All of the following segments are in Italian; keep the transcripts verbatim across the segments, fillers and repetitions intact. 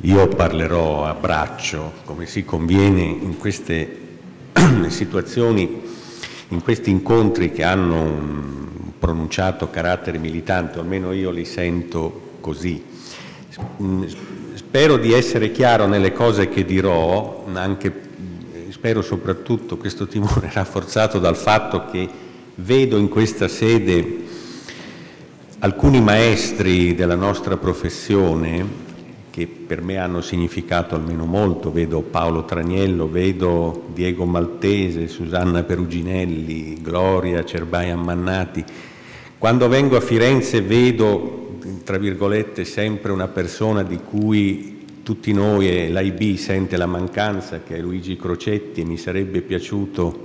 Io parlerò a braccio, come si conviene in queste situazioni, in questi incontri che hanno un pronunciato carattere militante, o almeno io li sento così. Spero di essere chiaro nelle cose che dirò, anche spero soprattutto questo timore rafforzato dal fatto che vedo in questa sede alcuni maestri della nostra professione che per me hanno significato almeno molto. Vedo Paolo Traniello, vedo Diego Maltese, Susanna Peruginelli, Gloria Cerbaia Mannati. Quando vengo a Firenze vedo, tra virgolette, sempre una persona di cui tutti noi e l'A I B sente la mancanza, che è Luigi Crocetti, e mi sarebbe piaciuto,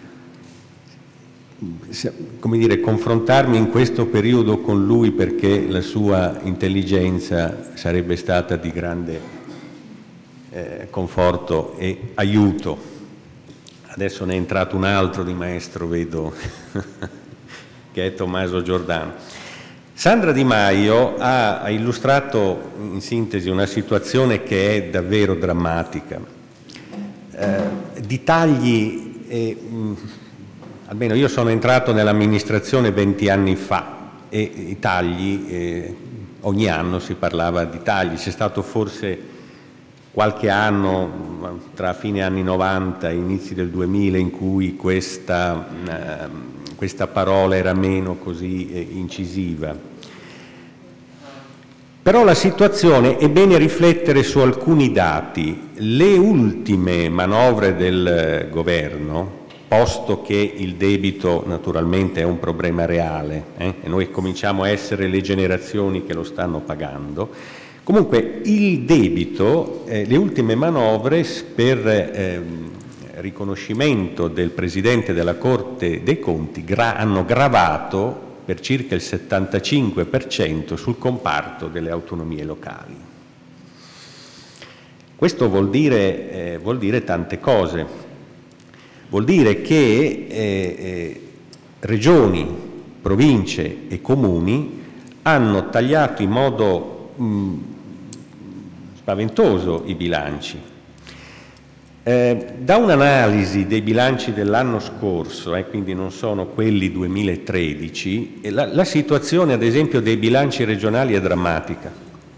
come dire, confrontarmi in questo periodo con lui, perché la sua intelligenza sarebbe stata di grande eh, conforto e aiuto. Adesso ne è entrato un altro di maestro, vedo, che è Tommaso Giordano. Sandra Di Maio ha, ha illustrato in sintesi una situazione che è davvero drammatica. Eh, di tagli e mh, almeno io sono entrato nell'amministrazione venti anni fa e i tagli, eh, ogni anno si parlava di tagli. C'è stato forse qualche anno, tra fine anni novanta e inizi del duemila, in cui questa, eh, questa parola era meno così eh, incisiva. Però la situazione è bene riflettere su alcuni dati. Le ultime manovre del governo, posto che il debito naturalmente è un problema reale, eh? e noi cominciamo a essere le generazioni che lo stanno pagando, comunque il debito, eh, le ultime manovre per eh, riconoscimento del Presidente della Corte dei Conti gra- hanno gravato per circa il settantacinque per cento sul comparto delle autonomie locali. Questo vuol dire, eh, vuol dire tante cose. Vuol dire che eh, eh, regioni, province e comuni hanno tagliato in modo mh, spaventoso i bilanci. Eh, da un'analisi dei bilanci dell'anno scorso, eh, quindi non sono quelli duemilatredici, la, la situazione ad esempio dei bilanci regionali è drammatica.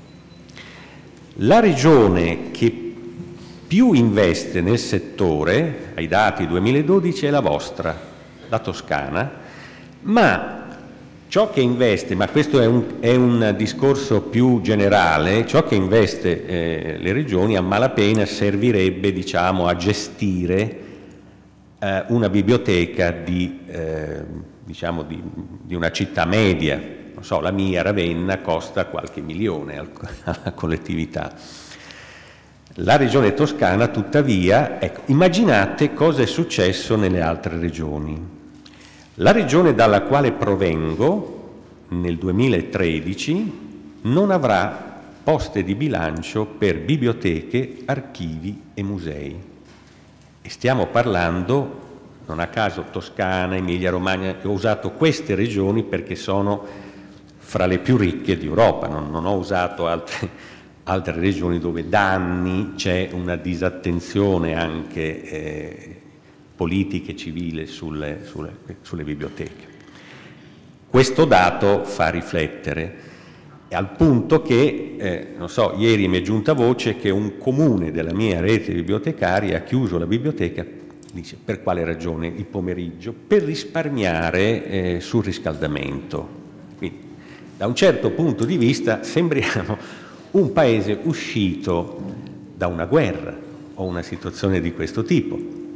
La regione che più investe nel settore, ai dati duemiladodici, è la vostra, la Toscana, ma ciò che investe, ma questo è un, è un discorso più generale, ciò che investe eh, le regioni a malapena servirebbe, diciamo, a gestire eh, una biblioteca di, eh, diciamo, di, di una città media. Non so, la mia, Ravenna, costa qualche milione al, alla collettività. La regione Toscana, tuttavia, ecco, immaginate cosa è successo nelle altre regioni. La regione dalla quale provengo, nel duemilatredici, non avrà poste di bilancio per biblioteche, archivi e musei. E stiamo parlando, non a caso, Toscana, Emilia-Romagna, ho usato queste regioni perché sono fra le più ricche d'Europa, non, non ho usato altre altre regioni dove da anni c'è una disattenzione anche eh, politica e civile sulle, sulle, sulle biblioteche. Questo dato fa riflettere, al punto che, eh, non so, ieri mi è giunta voce che un comune della mia rete bibliotecaria ha chiuso la biblioteca, dice, per quale ragione? Il pomeriggio, per risparmiare eh, sul riscaldamento. Quindi, da un certo punto di vista sembriamo un paese uscito da una guerra o una situazione di questo tipo.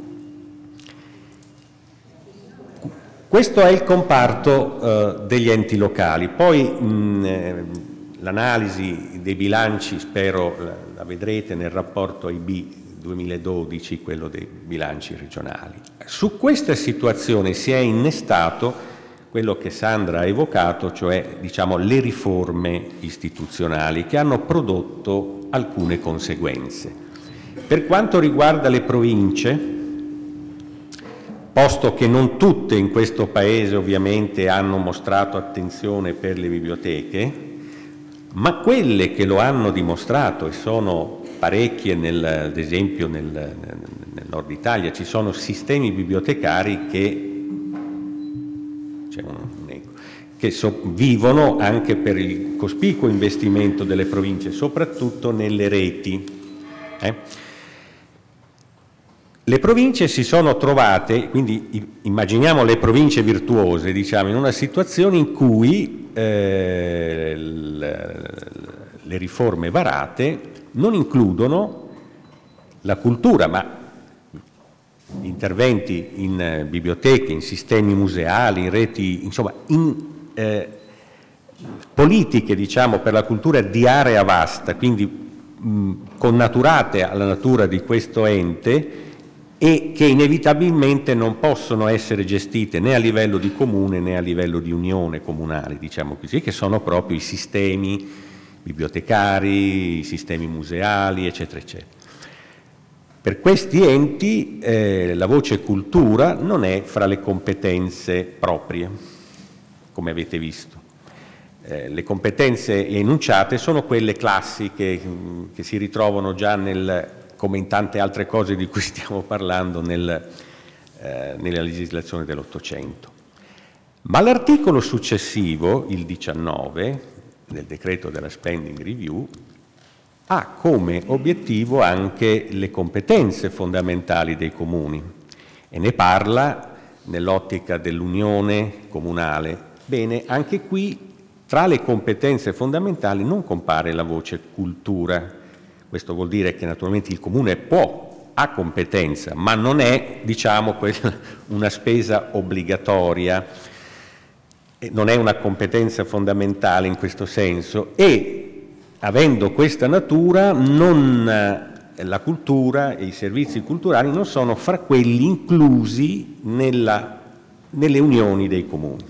Questo è il comparto eh, degli enti locali. Poi mh, eh, l'analisi dei bilanci, spero la, la vedrete nel rapporto A I B duemiladodici, quello dei bilanci regionali. Su questa situazione si è innestato quello che Sandra ha evocato, cioè, diciamo, le riforme istituzionali che hanno prodotto alcune conseguenze. Per quanto riguarda le province, posto che non tutte in questo Paese ovviamente hanno mostrato attenzione per le biblioteche, ma quelle che lo hanno dimostrato, e sono parecchie, nel, ad esempio nel, nel nord Italia, ci sono sistemi bibliotecari che, c'è un, ecco, che so, vivono anche per il cospicuo investimento delle province, soprattutto nelle reti. Eh? Le province si sono trovate, quindi immaginiamo le province virtuose, diciamo, in una situazione in cui eh, le, le riforme varate non includono la cultura, ma interventi in biblioteche, in sistemi museali, in reti, insomma, in eh, politiche, diciamo, per la cultura di area vasta, quindi mh, connaturate alla natura di questo ente, e che inevitabilmente non possono essere gestite né a livello di comune né a livello di unione comunale, diciamo così, che sono proprio i sistemi bibliotecari, i sistemi museali, eccetera, eccetera. Per questi enti eh, la voce cultura non è fra le competenze proprie, come avete visto. Eh, le competenze enunciate sono quelle classiche mh, che si ritrovano già nel, come in tante altre cose di cui stiamo parlando, nel, eh, nella legislazione dell'Ottocento. Ma l'articolo successivo, il diciannove, del decreto della spending review, ha come obiettivo anche le competenze fondamentali dei comuni e ne parla nell'ottica dell'unione comunale. Bene, anche qui tra le competenze fondamentali non compare la voce cultura. Questo vuol dire che naturalmente il comune può, ha competenza, ma non è, diciamo, una spesa obbligatoria, non è una competenza fondamentale in questo senso, e avendo questa natura non, la cultura e i servizi culturali non sono fra quelli inclusi nella, nelle unioni dei comuni.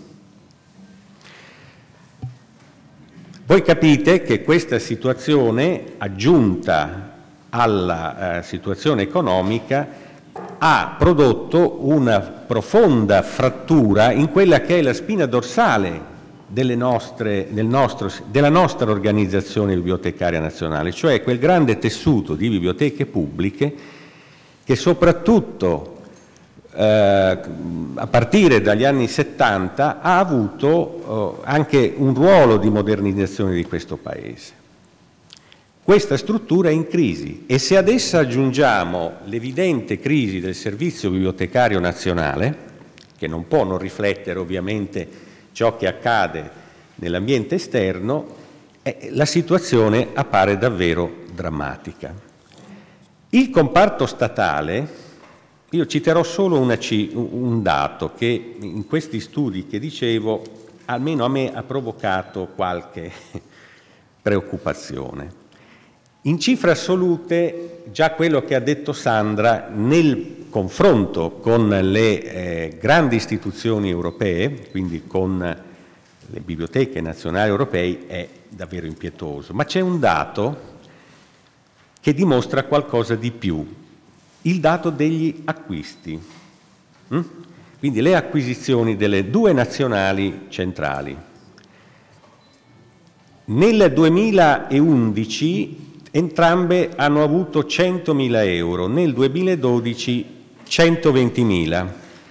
Voi capite che questa situazione, aggiunta alla eh, situazione economica, ha prodotto una profonda frattura in quella che è la spina dorsale delle nostre, del nostro, della nostra organizzazione bibliotecaria nazionale, cioè quel grande tessuto di biblioteche pubbliche che soprattutto eh, a partire dagli anni settanta ha avuto eh, anche un ruolo di modernizzazione di questo Paese. Questa struttura è in crisi e se ad essa aggiungiamo l'evidente crisi del servizio bibliotecario nazionale, che non può non riflettere ovviamente ciò che accade nell'ambiente esterno, eh, la situazione appare davvero drammatica. Il comparto statale, io citerò solo una, un dato che in questi studi che dicevo, almeno a me ha provocato qualche preoccupazione. In cifre assolute, già quello che ha detto Sandra, nel confronto con le eh, grandi istituzioni europee, quindi con le biblioteche nazionali europee, è davvero impietoso. Ma c'è un dato che dimostra qualcosa di più, il dato degli acquisti. Mm? Quindi le acquisizioni delle due nazionali centrali. Nel duemilaundici entrambe hanno avuto centomila euro, nel duemiladodici centoventimila.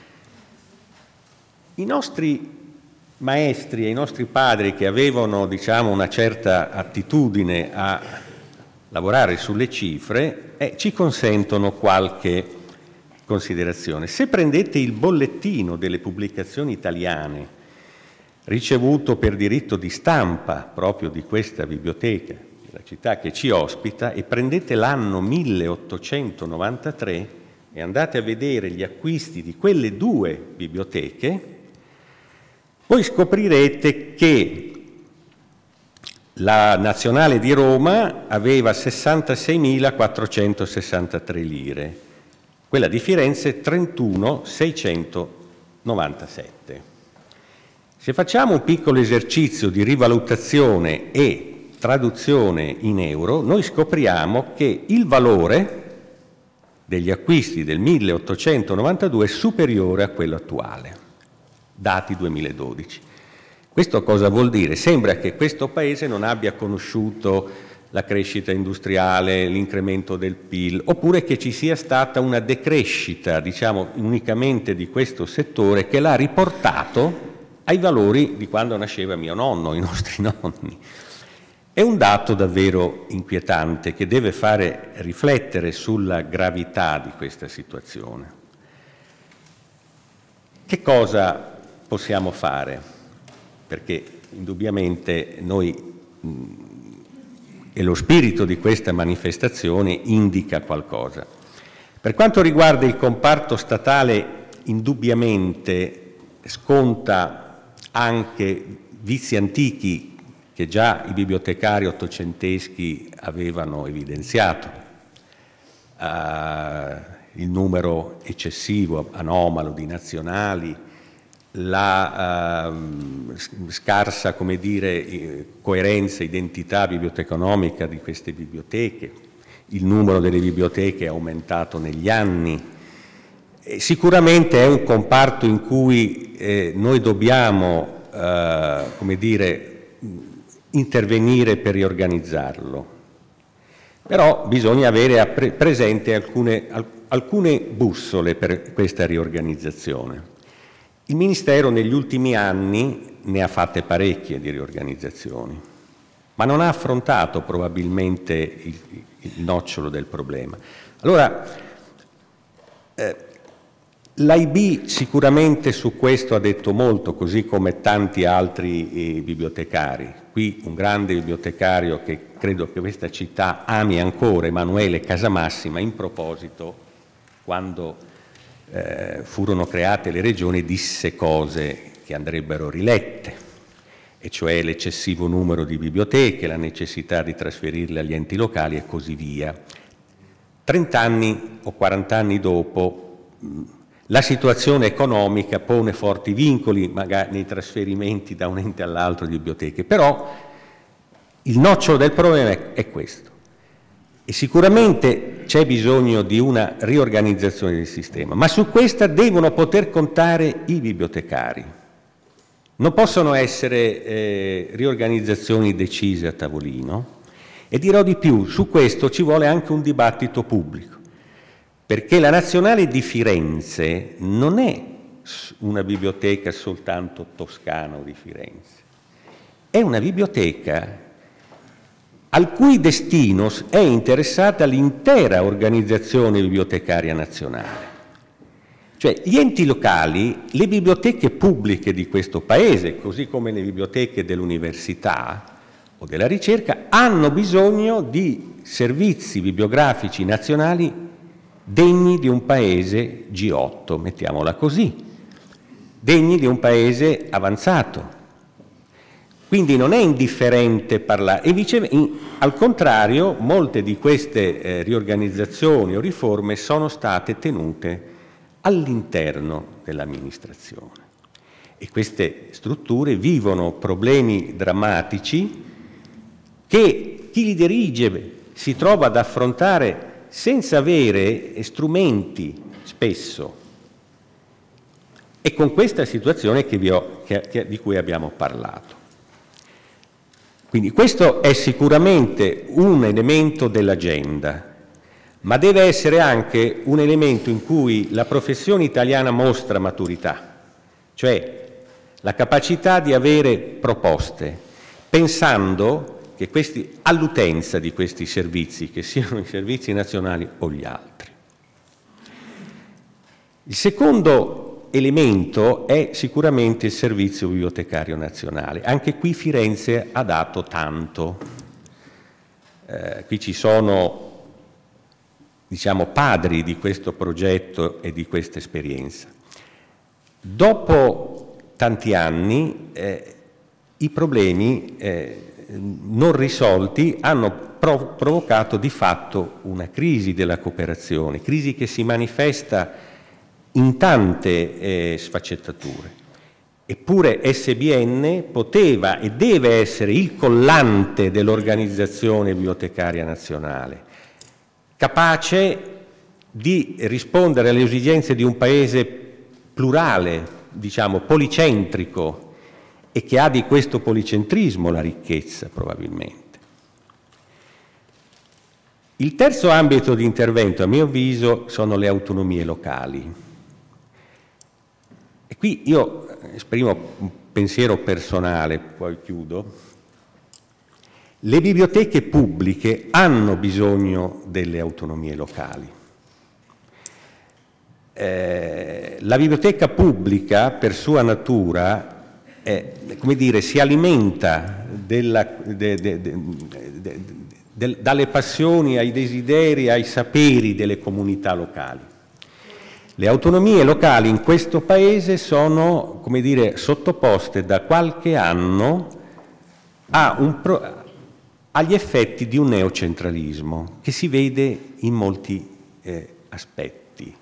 I nostri maestri e i nostri padri che avevano, diciamo, una certa attitudine a lavorare sulle cifre eh, ci consentono qualche considerazione. Se prendete il bollettino delle pubblicazioni italiane ricevuto per diritto di stampa proprio di questa biblioteca, la città che ci ospita, e prendete l'anno milleottocentonovantatré e andate a vedere gli acquisti di quelle due biblioteche, voi scoprirete che la Nazionale di Roma aveva sessantaseimilaquattrocentosessantatré lire, quella di Firenze trentunomilaseicentonovantasette. Se facciamo un piccolo esercizio di rivalutazione e traduzione in euro, noi scopriamo che il valore degli acquisti del milleottocentonovantadue è superiore a quello attuale, dati duemiladodici. Questo cosa vuol dire? Sembra che questo Paese non abbia conosciuto la crescita industriale, l'incremento del P I L, oppure che ci sia stata una decrescita, diciamo, unicamente di questo settore che l'ha riportato ai valori di quando nasceva mio nonno, i nostri nonni. È un dato davvero inquietante che deve fare riflettere sulla gravità di questa situazione. Che cosa possiamo fare? Perché indubbiamente noi, mh, e lo spirito di questa manifestazione indica qualcosa. Per quanto riguarda il comparto statale, indubbiamente sconta anche vizi antichi che già i bibliotecari ottocenteschi avevano evidenziato. Uh, il numero eccessivo, anomalo di nazionali, la uh, scarsa, come dire, coerenza, identità biblioteconomica di queste biblioteche, il numero delle biblioteche è aumentato negli anni. E sicuramente è un comparto in cui eh, noi dobbiamo, uh, come dire, intervenire per riorganizzarlo. Però bisogna avere pre presente alcune, al alcune bussole per questa riorganizzazione. Il Ministero negli ultimi anni ne ha fatte parecchie di riorganizzazioni, ma non ha affrontato probabilmente il, il nocciolo del problema. Allora, eh, l'A I B sicuramente su questo ha detto molto, così come tanti altri eh, bibliotecari. Qui un grande bibliotecario che credo che questa città ami ancora, Emanuele Casamassima, in proposito, quando eh, furono create le regioni, disse cose che andrebbero rilette, e cioè l'eccessivo numero di biblioteche, la necessità di trasferirle agli enti locali e così via. Trent'anni o quarant'anni dopo, mh, la situazione economica pone forti vincoli magari nei trasferimenti da un ente all'altro di biblioteche, però il nocciolo del problema è questo. E sicuramente c'è bisogno di una riorganizzazione del sistema, ma su questa devono poter contare i bibliotecari. Non possono essere eh, riorganizzazioni decise a tavolino, e dirò di più, su questo ci vuole anche un dibattito pubblico. Perché la Nazionale di Firenze non è una biblioteca soltanto toscana o di Firenze, è una biblioteca al cui destino è interessata l'intera organizzazione bibliotecaria nazionale. Cioè gli enti locali, le biblioteche pubbliche di questo Paese, così come le biblioteche dell'università o della ricerca, hanno bisogno di servizi bibliografici nazionali degni di un paese G otto, mettiamola così, degni di un paese avanzato. Quindi non è indifferente parlare, e vice, in, al contrario, molte di queste eh, riorganizzazioni o riforme sono state tenute all'interno dell'amministrazione. E queste strutture vivono problemi drammatici che chi li dirige si trova ad affrontare senza avere strumenti spesso, e con questa situazione che vi ho, che, che, di cui abbiamo parlato. Quindi questo è sicuramente un elemento dell'agenda, ma deve essere anche un elemento in cui la professione italiana mostra maturità, cioè la capacità di avere proposte, pensando che questi, all'utenza di questi servizi, che siano i servizi nazionali o gli altri. Il secondo elemento è sicuramente il servizio bibliotecario nazionale. Anche qui Firenze ha dato tanto. Eh, qui ci sono, diciamo, padri di questo progetto e di questa esperienza. Dopo tanti anni eh, i problemi eh, non risolti hanno prov provocato di fatto una crisi della cooperazione, crisi che si manifesta in tante eh, sfaccettature. Eppure S B N poteva e deve essere il collante dell'organizzazione bibliotecaria nazionale, capace di rispondere alle esigenze di un paese plurale, diciamo policentrico, e che ha di questo policentrismo la ricchezza probabilmente. Il terzo ambito di intervento, a mio avviso, sono le autonomie locali. E qui io esprimo un pensiero personale, poi chiudo. Le biblioteche pubbliche hanno bisogno delle autonomie locali. Eh, la biblioteca pubblica, per sua natura, eh, come dire, si alimenta della, de, de, de, de, de, dalle passioni, ai desideri, ai saperi delle comunità locali. Le autonomie locali in questo Paese sono, come dire, sottoposte da qualche anno a un pro, agli effetti di un neocentralismo che si vede in molti eh, aspetti.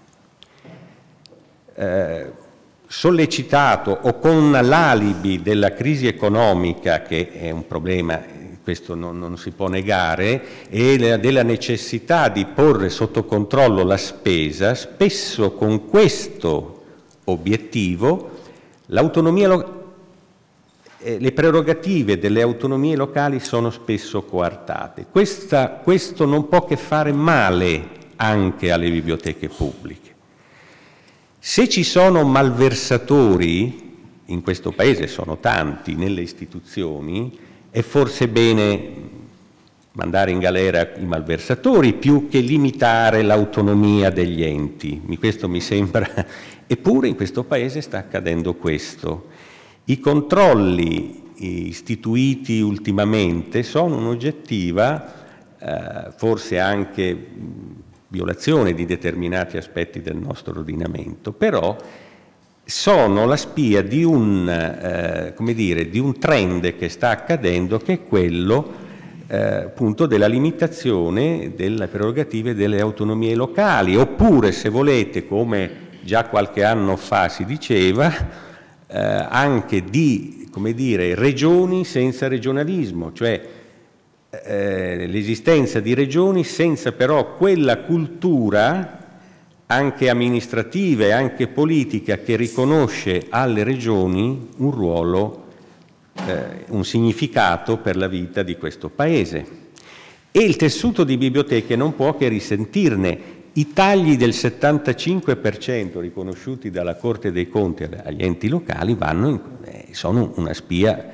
Eh, sollecitato o con l'alibi della crisi economica, che è un problema, questo non, non si può negare, e della necessità di porre sotto controllo la spesa, spesso con questo obiettivo l'autonomia locale, le prerogative delle autonomie locali sono spesso coartate. Questa, questo non può che fare male anche alle biblioteche pubbliche. Se ci sono malversatori, in questo Paese sono tanti, nelle istituzioni, è forse bene mandare in galera i malversatori più che limitare l'autonomia degli enti. Questo mi sembra, eppure in questo Paese sta accadendo questo. I controlli istituiti ultimamente sono un'oggettiva, eh, forse anche violazione di determinati aspetti del nostro ordinamento, però sono la spia di un, eh, come dire, di un trend che sta accadendo, che è quello eh, appunto della limitazione delle prerogative delle autonomie locali, oppure, se volete, come già qualche anno fa si diceva, Eh, anche di, come dire, regioni senza regionalismo, cioè eh, l'esistenza di regioni senza però quella cultura anche amministrativa e anche politica che riconosce alle regioni un ruolo, eh, un significato per la vita di questo Paese. E il tessuto di biblioteche non può che risentirne. I tagli del settantacinque per cento riconosciuti dalla Corte dei Conti agli enti locali vanno in, eh, sono una spia.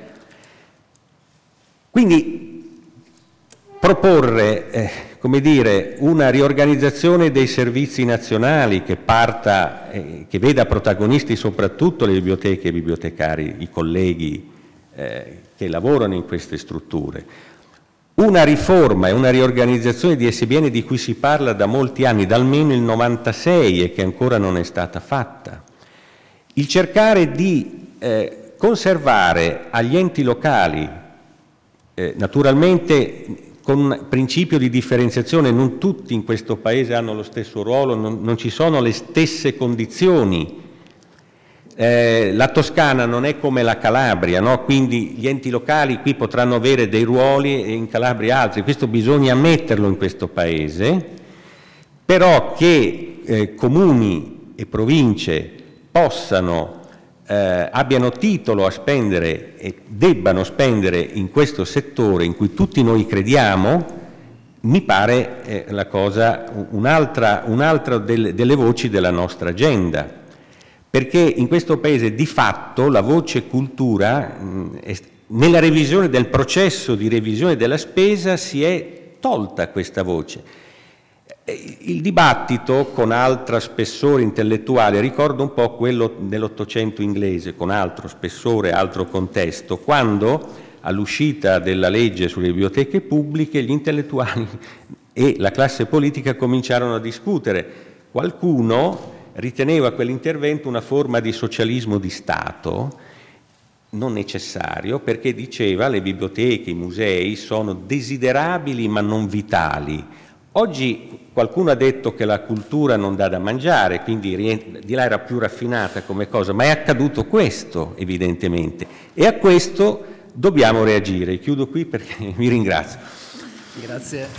Quindi proporre, eh, come dire, una riorganizzazione dei servizi nazionali che parta, eh, che veda protagonisti soprattutto le biblioteche e i bibliotecari, i colleghi eh, che lavorano in queste strutture. Una riforma e una riorganizzazione di S B N di cui si parla da molti anni, da almeno il novantasei, e che ancora non è stata fatta. Il cercare di eh, conservare agli enti locali, eh, naturalmente con principio di differenziazione, non tutti in questo Paese hanno lo stesso ruolo, non, non ci sono le stesse condizioni. Eh, la Toscana non è come la Calabria, no? Quindi gli enti locali qui potranno avere dei ruoli e in Calabria altri, questo bisogna ammetterlo in questo Paese, però che eh, comuni e province possano, eh, abbiano titolo a spendere e debbano spendere in questo settore in cui tutti noi crediamo, mi pare eh, la cosa, un'altra, un'altra delle, delle voci della nostra agenda. Perché in questo Paese di fatto la voce cultura, mh, è, nella revisione del processo di revisione della spesa si è tolta questa voce. Il dibattito con altro spessore intellettuale ricorda un po' quello dell'Ottocento inglese, con altro spessore, altro contesto, quando all'uscita della legge sulle biblioteche pubbliche gli intellettuali e la classe politica cominciarono a discutere. Qualcuno riteneva quell'intervento una forma di socialismo di Stato, non necessario, perché diceva le biblioteche, i musei sono desiderabili ma non vitali. Oggi qualcuno ha detto che la cultura non dà da mangiare, quindi di là era più raffinata come cosa, ma è accaduto questo evidentemente e a questo dobbiamo reagire. Chiudo qui perché vi ringrazio. Grazie.